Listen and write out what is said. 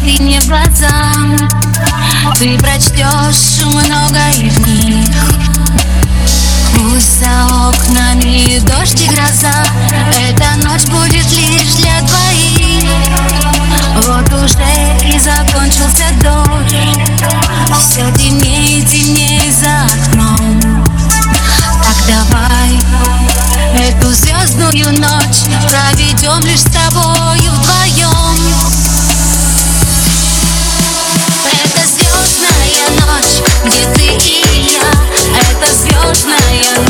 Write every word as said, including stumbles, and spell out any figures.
мне в глаза. Ты прочтешь многое в них. Пусть за окнами дождь и гроза, эта ночь будет лишь для двоих. Вот уже и закончился дождь, все темнее и темнее за окном. Так давай эту звездную ночь проведем лишь с тобою вдвоем. Это звездная ночь, где ты и я. Это звездная ночь.